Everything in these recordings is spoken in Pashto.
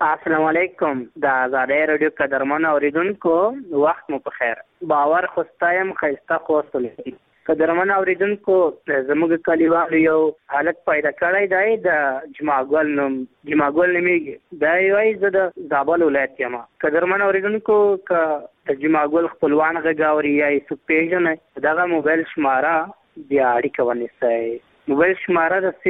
السلام علیکم. د آزادۍ رادیو قدرمن اوریدونکو وخت مو په خیر. باور خوستایم خیسته خوستل. قدرمن اوریدونکو زموږ کلیوالو یو حالت پیدا کړی دی د جماګل نومیږي. دا یوه زه د زابل ولایت یم. قدرمن اوریدونکو که د جماګل خپلوان غږ اوري یا یې څوک پیژنئ دغه موبایل شماره بیا اړیکه ونیسئ. موبایل شماره د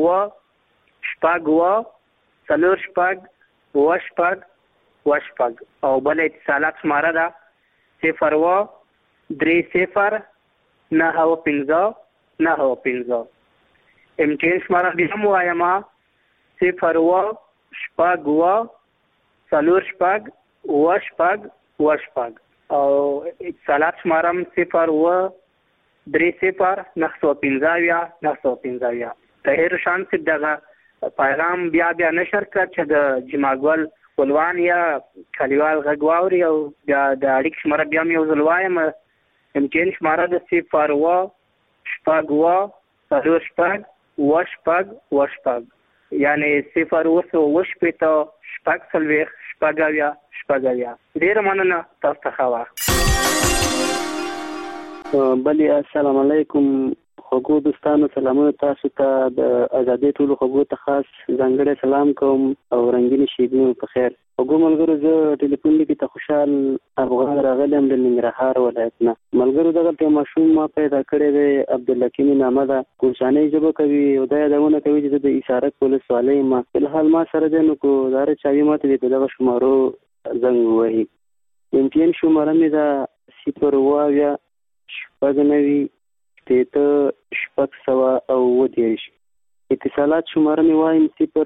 0 او بل اتصالات شماره ده 0309095. MTN شماره بیا هم وایم 0 او اتصالات شماره هم 0309095. طاهر شان صاحب دغه پیغام بیا نشر کړ چې د جماګل خپلوان یا کلیوال غږ واوري او بیا د اړیکې شماره بیا هم یو ځل وایم. MTN شماره د 0 یعنې 0 ډېره مننه. تاسو ته ښه وخت. بلی السلام علیکم. خوږو دوستانو سلامونه تاسو ته. د آزادۍ ټولو خوږو ته خاص ځانګړی سلام کوم او رنګینې شیبې مو په خیر. خوږو ملګرو زه ټلیفون لیکي ته خوشحال افغان راغلی یم د ننګرهار ولایت نه. ملګرو دغلته یو ماشوم ما پیدا کړی دی عبدالحکیم نامه ده. کوشانۍ ژبه کوي او دا یادونه کوي چې زه د ایسارک ولسوالۍ یم. فلحال ما سره دی نو کو دا چاوي ماته دی په دغه شمارو زنګ ووهي. MTN شماره مې ده 0 690 اتصالات شماره مې وایم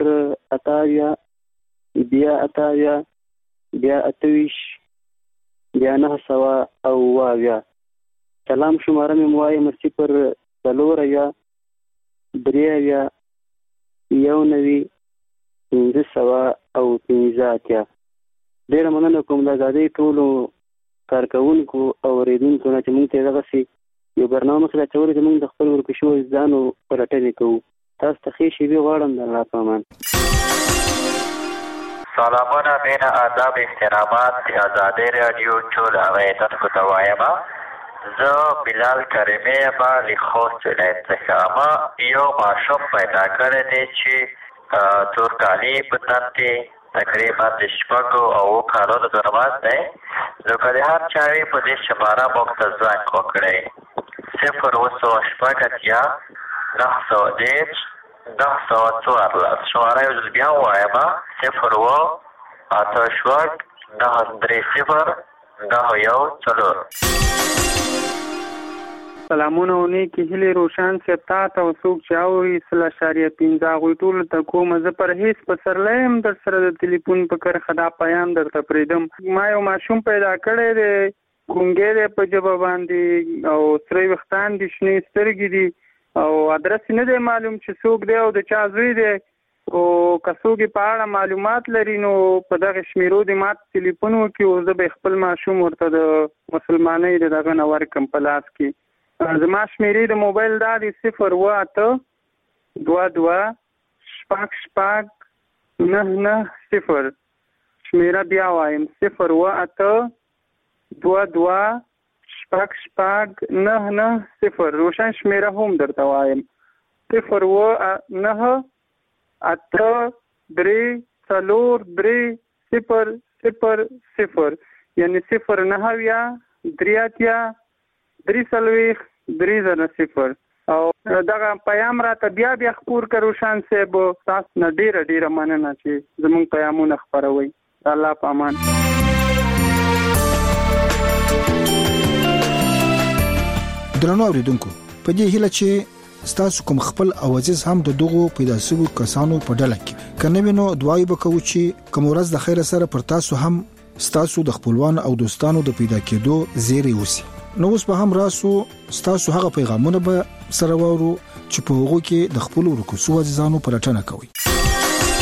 0 سلام شماره مې وایم 0 ډېره مننه کوم د آزادۍ ټولو کارکوونکو او اورېدونکو نه چې موږ ته دغسې یو برنامه مخې ته اچولې چې موږ د خپل ورکشو ځانو پلټنې کوو. تاسو ته ښې شیبې غواړم. د الله په امان. سلامونه، مینه، آداب، احترامات د آزادۍ راډیو ټول اورېدونکو ته وایم. زه بلال کریمي یم له خوست ولایت څخه. ما یو ماشوم پیدا کړی دی چې تورکالي په تن کې تقریبا د 6 او 7 کالونو ترمنځ دی. نو که د هر چا وي په دې شماره موږ ته زنګ وکړئ 0 914 شماره یو ځل بیا ووایم 0 سلامونه او نیکې هیلې روشن صاحب تا ته او څوک چې اوري 0.15 هغوی ټولو ته کوم. زه پر هېڅ پسرلی یم در سره د تلیفون په کرښه دا پیام درته پرېږدم. ما یو ماشوم پیدا کړی دی، ګونګی دی په ژبه باندې او سره ویښتان دي، شنې سترګې دي او ادرس نه دی معلوم چې څوک دی او د چا زوی دی. او که څوک په اړه معلومات لري نو په دغه شمیرو دې ما ته تلیفون وکړي او زه به خپل ماشوم ورته د مسلمانۍ د دغه نه ورکړم په لاس کې. زما شمیرې د موبایل دا دی 0 شمیره بیا وایم 0 روشن شمیره هم درته وایم 0 یعنی 0 او دغه پیام راته بیا خپور کړه روشن صاحب. تاسو نه ډیره مننه چې زموږ پیامونه خپروي. الله په امان. درنو اوریدونکو، په دې هیله چې ستاسو کوم خپل اوازیز هم د دغو پیدا شوو کسانو په ډله کې کنه وینو دعای وکړو چې کوم ورځ د خیر سره پر تاسو هم ستاسو د خپلوان او دوستانو د پیدا کېدو زیری وسی. نو اوس به هم راسو ستاسو هغه پیغامونه به سره وورو چې په هغه کې د خپل ورکوسو عزیزانو پلټنه کوي.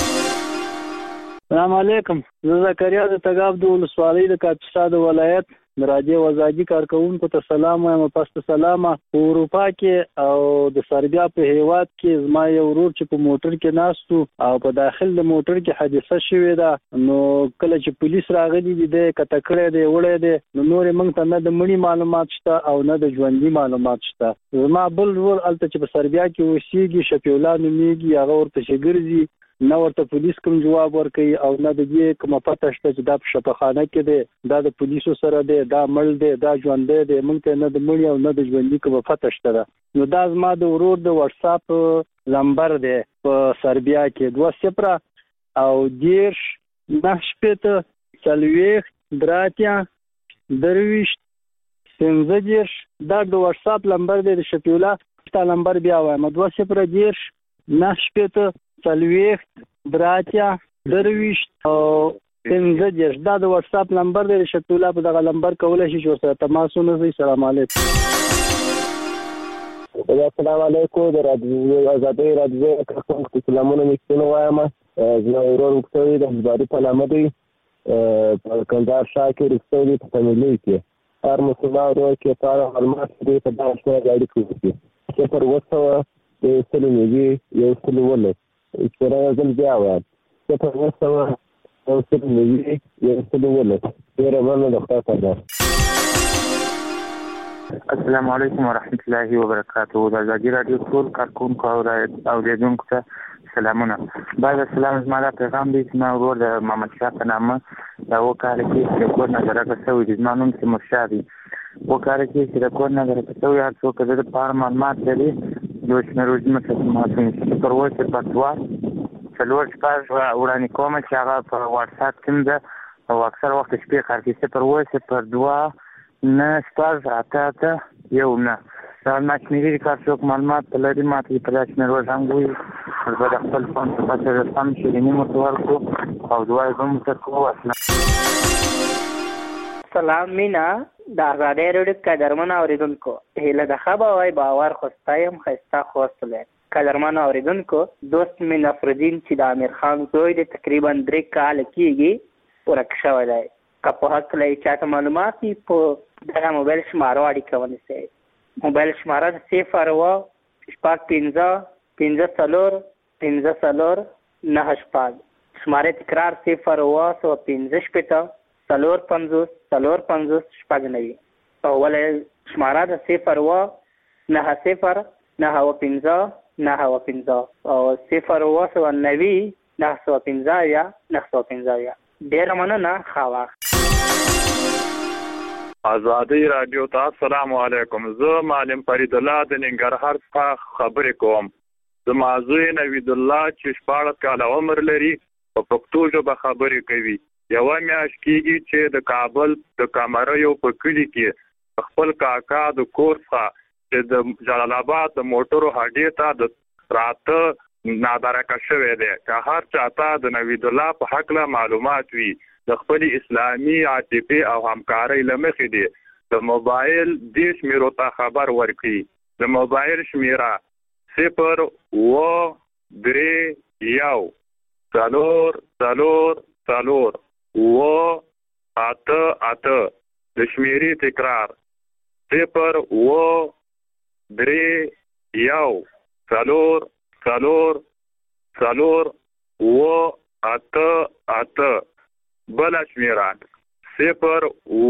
السلام علیکم. زه زکریا د تګاب د ولسوالۍ د کاپیسا د ولایت د راډیو آزادي کارکونکو ته سلام وایم. پس سلام په اروپا کې او د سربیا په هیواد کې زما یو ورور چې په موټر کې ناستو او په داخل د موټر کې حادثه شوې ده، نو کله چې پولیس راغلي دي د کټکړې دی وړې دی، نو نور موږ ته نه د مړي معلومات شته او نه د ژوندۍ معلومات شته. زما بل ورور الته چې په سربیا کې اوسېږي، شفیع الله نومېږي، هغه ورپسې ګرځي، نه ورته پولیس کوم جواب ورکوي او نه د دې کومه پته شته چې دا په شفاخانه کې دی، دا د پولیسو سره دی، دا مړ دی، دا ژوندی دی، موږ ته نه د مړي او نه د ژوندي کومه پته شته ده. نو دا زما د ورور د واتساپ نمبر دی په سربیا کې 20 او 10 9 40 30 درویشت 15. دا د واتساپ نمبر دی د شفیع الله تا نمبر بیا وایم 20 10 9 40 30 درویشت او 15. دا د واتساپ نمبر دی شفیع الله په دغه نمبر کولای شي چې سره تماس ونیسئ. السلام علیکم. السلام علیکم. د رادیو آزادۍ رادیو کارکونکو سلامونه مې وایم. زما ورور وکړی د حزباري په نامه دی په کندهار ښار کې رښتونی په فامیلي کې هر مسلمان ورور کې کار معلومات دی په دغه شمه ګاډي کوي چې پر وسه د سلمي یو سلول سره ځل بیا وایم چې په وسه یو سلمي یو سلول ډیر باندې د خاطر ده. السلام علیکم ورحمت الله وبرکاته. د آزادي رادیو ټول کارکونکو او اوریدونکو ته سلامونه. بعد السلام زما دا پیغام دی چې ما ورور د محمد شاه په نامه دا وکاله کې چې کور نه درکه شوی دی. زما نوم تیمورشاه دی. وکاله کې چې د کور نه درکه شوی هر څوک د پاره معلومات لري یو شمېر روزمه ماسون پر وایي په توار څلور شپږ وړاندې کوم چې هغه په واتساپ کې ده او اکثر وخت شپې کار کوي پر وایي پر 2 نه شپږ اته یو نه دا ماشینري کار څوک معلومات لري ماته په داسې نور څنګه وي په خپل فون په تاسو سم شي نیمه تور کو او دوای کوم څه کو اصلا. سلام مینا د آزادۍ رادیو قدرمن اوریدونکو هیله د خبر باور خوستایم خسته خوستله قدرمن اوریدونکو دوست من افردین چې د امیر خان زوی د تقریبا 3 کال کېږي ورک شوی دی. که په حق له چاته معلومات په دغه موبایل شماره اړیکه ونیسئ. موبایل شماره 0 5 شماره تکرار 0 450 شپږ اول شماره د 0 9 او 0 ډیر مننه. خوا آزادۍ رادیو ته السلام علیکم. زه معلم فرید الله د ننګرهار څخه خبرې کوم. زما زوی نوید الله چې 14 کاله عمر لري په پښتو ژبه خبرې کوي. یوه میاشت کېږي چې د کابل د کامریو په کلي کې خپل کاکا د کور څخه چې د جلال آباد د موټرو هډې ته د راته نادرکه شوی دی. که هر چاته د نوید الله په هکله معلومات وي د خپل اسلامي عاطفې او همکارۍ له مخې دی د موبایل دې شمېرو ته خبر ورکړي. د موبایل شمېره 0 3 د شمیرې تکرار 0 3 بل شمیره 0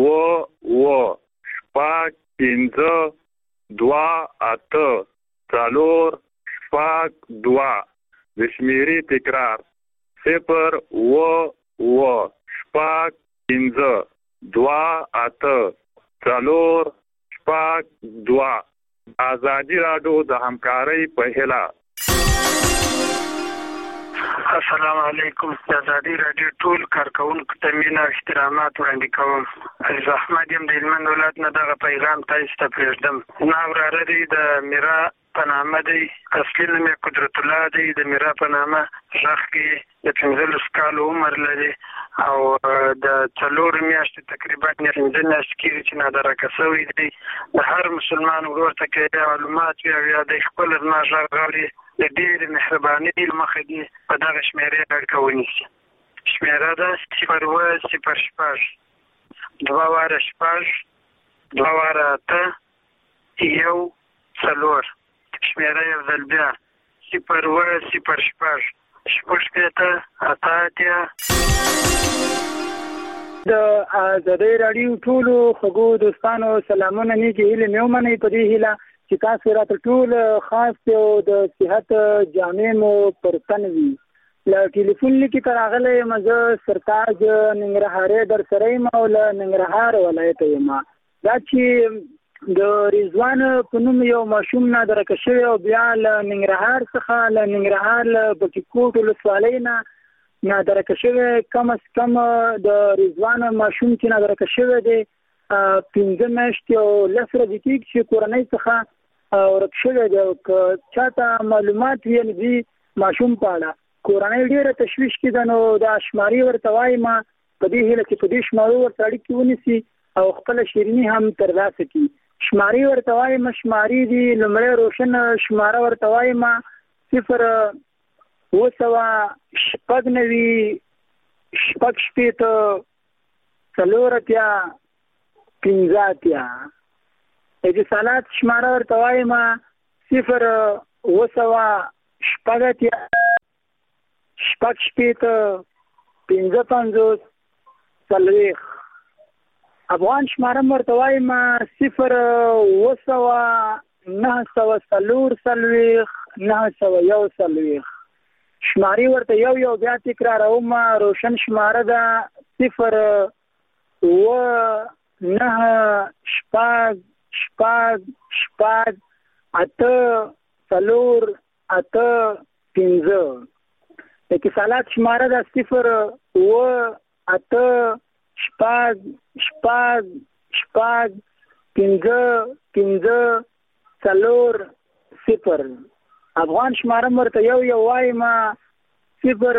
5 د شمیرې تکرار 0 5 آزادی رادیو د همکارۍ په هیله. السلام علیکم. آزادی رادیو ټول کارکونکو ته مینه او احترامات وړاندې کوم. عزیز احمد یم د هلمند ولایت نه دغه پیغام تاسو ته پرېږدم. زما وراره دی د میرا په نامه دی، اصلي نوم یې قدرت الله دی. د میرا په نامه غږ کې د 15 کالو عمر لري او د 4 میاشتې تقریبا 15 میاشتې کېږي چې نادرکه شوی دی. د هر مسلمان ورور ته که معلومات وي او یا د خپل زما غږ اوري د ډېرې مهربانۍ له مخې دي په دغه شمېرې اړیکه ونیسي. شمېره ده 0 0 0 2 واره 6 2 واره 8 1 4 شمیره یو ځل بیا 0 0 6 شپږ 8 د آزادۍ راډیو ټولو خوږو دوستانو سلامونه نیږي هیلې مې ومنئ په دې هیله چې تاسو راته ټول خاص یو د صحت جامع مو پر تن وي له ټلیفون لیکې ته راغلی یم زه سرتاج ننګرهارۍ در سره یم او له ننګرهار ولایته یم دا چې د رضوان په نوم یو ماشوم نادرکه شوی او بیا له ننګرهار څخه له ننګرهار له بټي کوټ ولسوالۍ نه نادرکه شوی کم از کم د رضوان ماشوم چې نادرکه شوی دی 15 میاشتې او 10 ورځې کېږي چې کورنۍ څخه ورک شوی دی او که چاته معلومات وي د ماشوم په اړه کورنۍ ډېره تشویش کې ده نو دا شماري ورته وایم په دې هیله چې په دې شمارو ورته اړیکې ونیسي او خپله شیریني هم ترلاسه کړي شماري ورته وایم شماري دي لومړی روشن شماره ورته وایم 0 9 شپږ شپېته 4 اتیا 15 اتیا اتصالات شماره ورته وایم 0 شپږ اتیا شپږ شپېته 55 40 افغان شماره ورته وایم 0 940 شماري ورته یو بیا تکراروم روشن شماره ده 0 9 4 5 اتصالات شماره ده 0 5 افغان شماره ورته یو وایم 0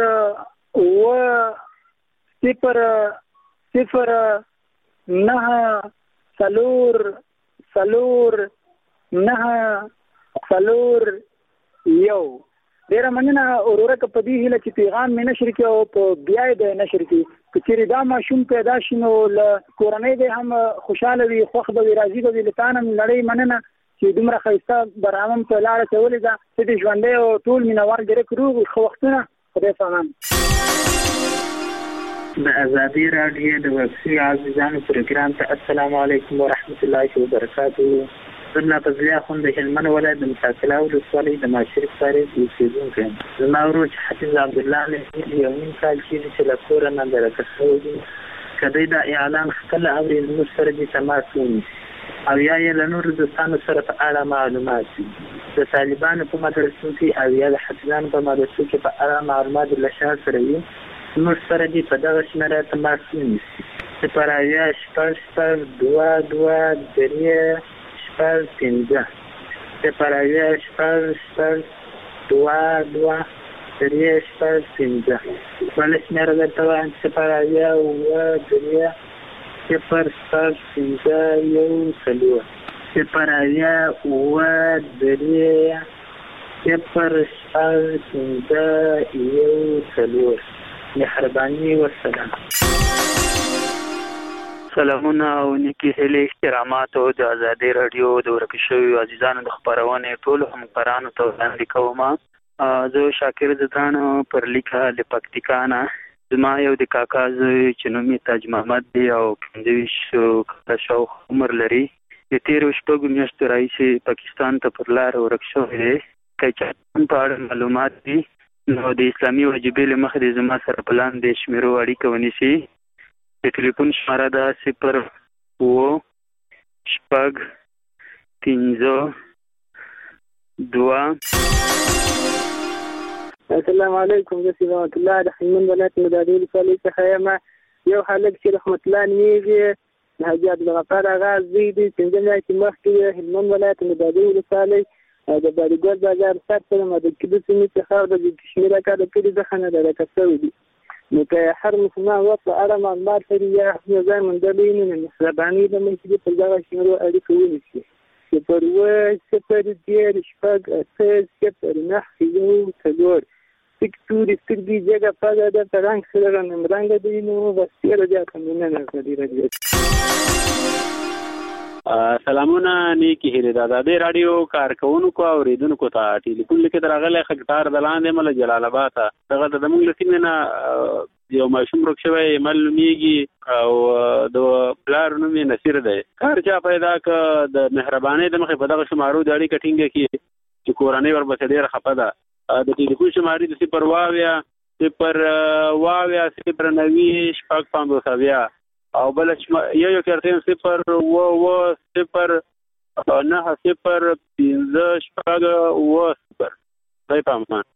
9 ډیره مننه وروره که په دې هیله چې پیغام مې نشر کړي او په بیا یې د نشر کړي که چېرې دا ماشوم پیدا شي نو له کورنۍ دی هم خوشحاله وي خوښ به وي راضي به وي له تا نه نړۍ مننه چې دومره ښایسته برنامه په لاره اچولې ده ته دې ژوندی او ټول مینوال ډېرې روغ وي ښه وختونه خدای پامان د ازادي راډیو د ویبسایټ عزیزانو پروګرام ته السلام علیکم ورحمت الله وبرکاته زما فضلیا خون د هلمند ولایت د مساکله ولسوالۍ د ماشرف فارس اوسېدونکی یم زما ورور چې حفیظ عبدالله علیه یو نیم کال کېږي چې له کوره نندرکه شوی دی که دی دا اعلان خپله اوري زموږ سره دې تماس ونیسي او یا یې له نورو دوستانو سره په اړه معلومات وي د طالبانو په مدرسو کې او یا د حفیظانو په مدرسو کې په اړه معلومات له شا سره وي زموږ سره دې په دغه شمېره تماس ونیسي 0 بله شمېره درته وایم 0 مهرباني والسلام سلامونه او نیکی هیلې احترامات او د ازادۍ راډیو د ورک شویو عزیزانو د خپرونې ټولو همکارانو ته وړاندې کوم زه شاکر زدان پر لیکه له پکتیکا نه زما یو د کاکا زوی چې نوم یې تاج محمد دی او 25 کاله شاوخوا عمر لري د تېرو شپږو میاشتو راهیسې پاکستان ته پر لاره ورک شوی دی که چاته په اړه معلومات دي نو د اسلامي وجیبې له مخې د زما سره په لاندې شمېرو اړیکه ونیسي د ټلیفون شماره ده 0 شپږ 5 2 السلام علیکم زه رحمت الله د هلمند ولایت مدادي ولسوالۍ څخه یم یو هلک چې رحمت الله نومیږي د حاجي عبدالغفار اغا زوی دی 15 میاشتې مخکې هلمند ولایت مدادي ولسوالۍ د باریګل بازار سر سره د کلي سیمې څخه د کشمیر اکا د کلي څخه نندرکه شوی دی نو که هر مسلمان وخت په اړه معلومات لري یا خپل ځای موندلی نو مهرباني ده چې په دغه شمېرو اړیکه ونیسي 0 0 0 9 1 4 سکتوري سترګې جګه پاګه د رنګ سره رنګ دی نو بس ډیر زیات مینه نه کوي. سلامونه نیکی هیله د آزادۍ رادیو کارکونکو او اوریدونکو ته ټلیفون لیکه درغله خکټار د لاندې مل جلال آباد دغه د موږ لسینه نه یو ماشوم روک شوی ملمیږي او د بلار نومي نصیر دی کار چا پیدا ک د مهرباني د مخې په دغه شمارو د اړیکه ټینګه کی چې کورنۍ ورپسې ډیر خپه ده. د ټلیفون شمارې د 0 واویا 0 شپږ 5 او بل یو کارتین 0 و 0 9 0 15 شپږ و 0 دای پامان.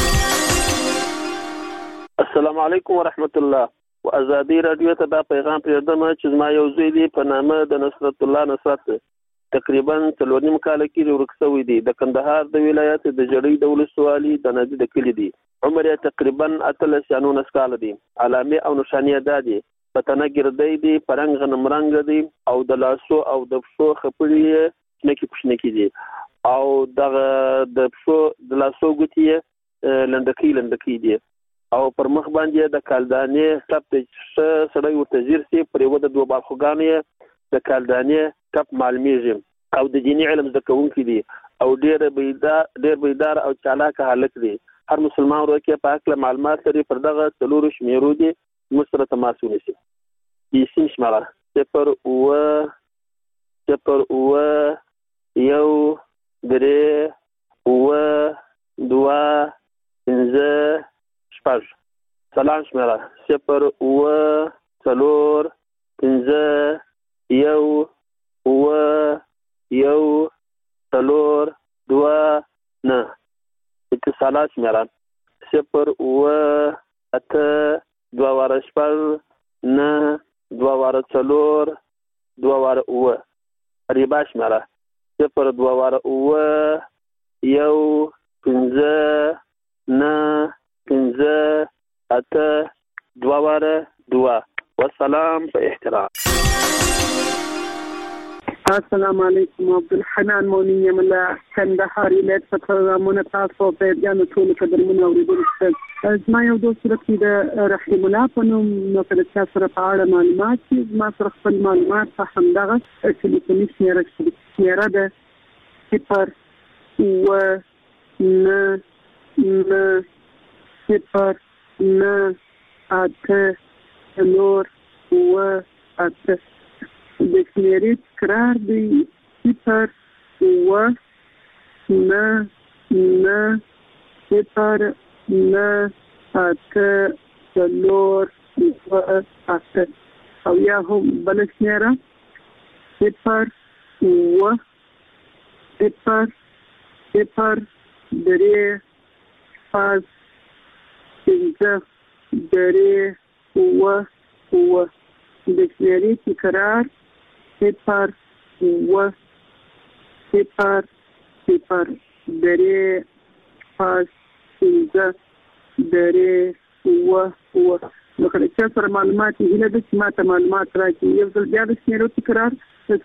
السلام علیکم ورحمت الله. و آزادی رادیو ته دا پیغام پرېږدم چې زما یو زوی دی په نامه د نصرت الله نصرت تقریبا 3 کال کې ورک شوی دی. د کندهار د ولایت د جړۍ د ولسوالۍ د نادي د کلی دی. عمر یې تقریبا 19 کال دی. علامه او نشانه ده دي پتنه ګردې دي پرنګ غنم رنگ دي او د لاسو او د پښو خپړې پښنکی دي او د پښو د لاسو ګوتې لندکی دي او پر مخ باندې د کالدانې کپ سړی ورته زیر سي پرې و د دوه بالخوګانې د کالدانې کپ معلومیږي او د دیني علم زده کوونکي دي او ډېر بیدار او چالاک هلک دي. هر مسلمان ورکه په اړه معلومات لري پر دغه څلور شمیرو دي مسره تماس ونیسي. یسین شماره 0 یو 3 2 5 شپږ. سلام شماره 0 4 5 یو 4 2 9. اتصالات شماره 0 8 2 شپږ 9 2 4 2 ریبا شماره 0 2 یو 5 9 5 8 2 والسلام په احترام. السلام علیکم. عبدالحنان مونی یم له کندهار ولایت څخه پروګرامونه تاسو په بیان ټول قدرمن اوریدونکو زما یو دوست کې د رحیم الله په نوم نو کله چې سره په اړه معلومات چې ما سره خپل معلومات په همدغه ټلیفوني شمیره ده 0 9 8 د شمیرې تکرار دی 0 9 0 9 8 او یا هم بل شمیره 0 0 3 5 د شمیرې تکرار 0 0 0 3 5 نو کله چې سره معلومات هیله د چې ماته معلومات راکړي یو ځل بیا د شمیرو تکرار 0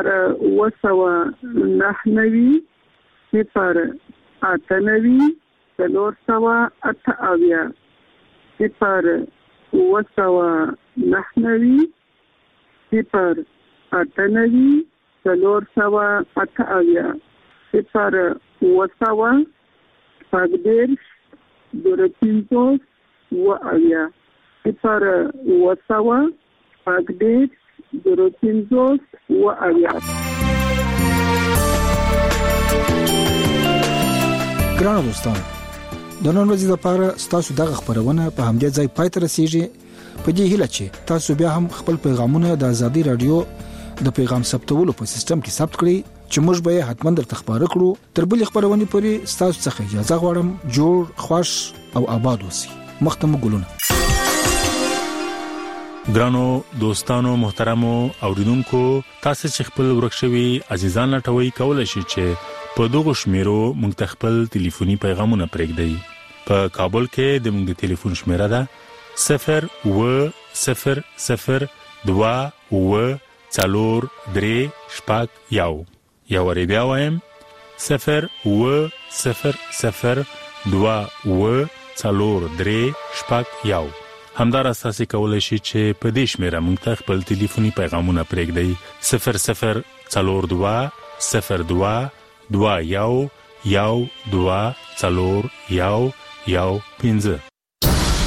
ګرانو دوستانو د نن ورځې لپاره ستاسو دغه خبرونه په همدې ځای پای ته رسیږي. په دې هیله چې تاسو بیا هم خپل پیغامونه د آزادۍ رادیو د پیغام ثبتولو په سیستم کې ثبت کړئ چې موږ به حتماً درته خبرونه کړو. تر بلې خبرونه پورې تاسو څخه اجازه غواړم. جوړ خوش او آباد اوسئ. مختم ګلونه. ګرانو دوستانو محترمو اوریدونکو تاسو چې خپل ورکشوي عزیزان لټوي کولای شئ چې په دغه شمیرو موږ خپل ټلیفوني پیغامونه پرېږدئ. په کابل کې د موږ ټلیفون شمیره ده 0 0 0 2 4 3 شپږ یو ور بیا وایم 0 0 0 2 00301. همدارس تاسو کولای شئ چې په دې شمیره موږ ته خپل ټلیفوني پیغامونه پرېږدئ 00020221 12 0115.